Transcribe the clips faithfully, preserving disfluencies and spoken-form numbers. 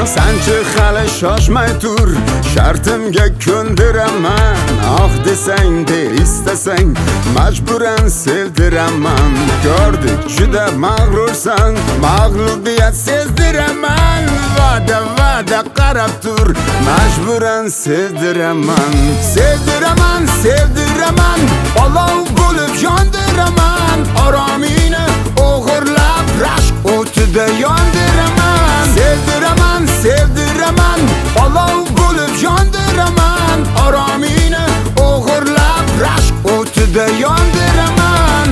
Sanchi hali shoshmay tur, shartimga ko'ndiraman. Oh desang de istasang, majburan sevdiraman. Ko'rdik juda mag'rursan, mag'lubiyat sezdiraman. Va'da va'da qarab tur, majburan sevdiraman. Sevdiraman, sevdiraman, olov bo'lib yondiraman. Oromingni o'g'irlab rashk o'tida yondiraman. Sevdiraman, sevdiraman, olov bo'lib yondiraman. Oromingni o'g'irlab rashk o'tida yondiraman.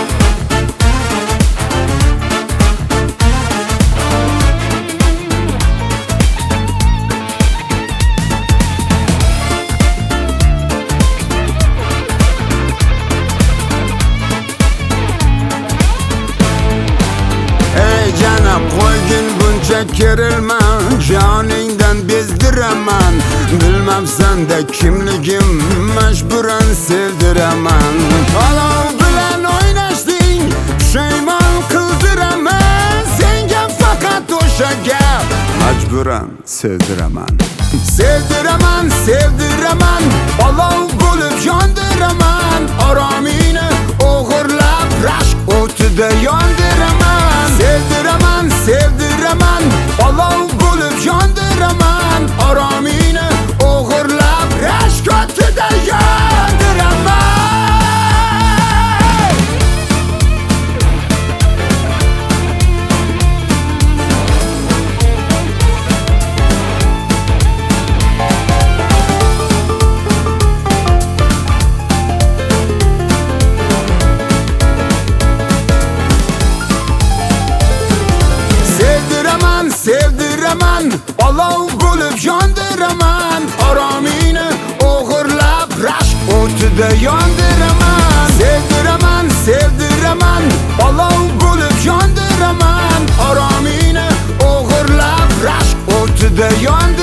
Janab qo'ygin buncha kerilma, joningdan bezdiraman. Bilmabsan-da kimligim, majburan sevdiraman. Olov bilan o'ynashding, pushaymon qildiraman. Senga faqat o'sha gap, majburan sevdiraman. Sevdiraman, sevdiraman, olov bo'lib yondiraman. Oromingni o'g'irlab rashk o'tida yondiraman. Sevdiraman, sevdiraman, olov bo'lib yondiraman. Oromingni o'g'irlab rashk o'tida yondiraman. Sevdiraman, olov bo'lib yondiraman. Oromingni o'g'irlab rashk o'tida yondiraman. Sevdiraman, sevdiraman, olov bo'lib yondiraman. Oromingni o'g'irlab rashk o'tida yondiraman.